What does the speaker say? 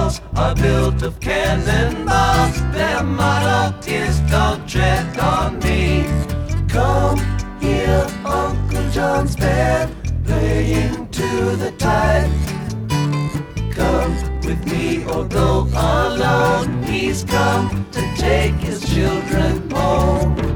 walls are built of cannonballs. Their motto is don't tread on me. Come hear Uncle John's band playing to the tide. Come with me or go alone. He's come to take his children home.